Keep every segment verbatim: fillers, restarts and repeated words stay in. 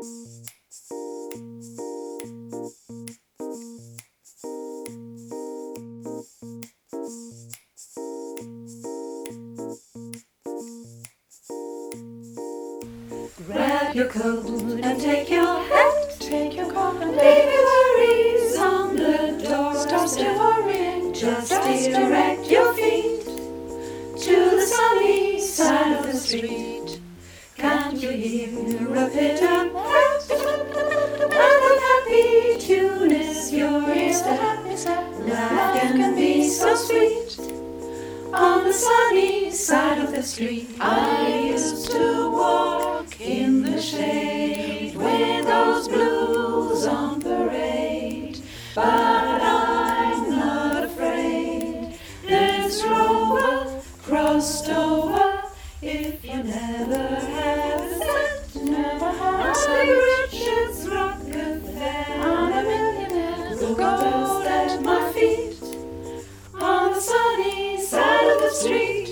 Grab your coat and take your hat, take your coat and leave your worries on the door. Stop still worrying, just direct your feet to the sunny side of the street. Can't you hear a pitter-pat? And a happy tune is your ears that life can be so sweet. On the sunny side of the street, I used to walk in the shade with those blues on parade. But I'm not afraid. This rover crossed over. If you never have a cent, never have a cent, Richard's Rockefeller, I'm a millionaire. The gold at my feet on the sunny side of the street.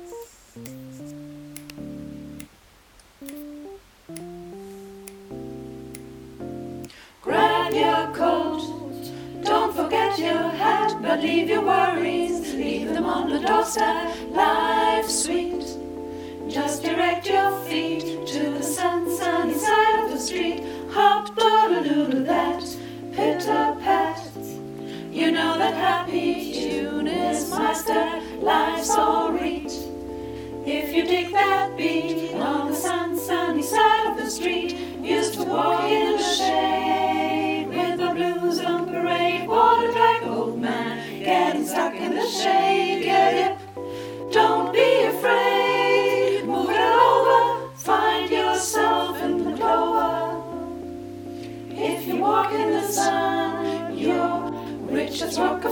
Grab your coat, don't forget your hat, but leave your worries, leave them on the doorstep. Life's sweet, just direct your feet to the sun, sunny side of the street. Hop, doodle-doodle, that pitter-pat. You know that happy tune is master, life's all read. If you dig that beat on the sun, sunny side of the street. Used to walk in the shade with the blues on parade. What a drag, old man, getting stuck in the shade. Get hip, don't be afraid. Move it over, find yourself in the clover. If you walk in the sun, you're Richard's Rock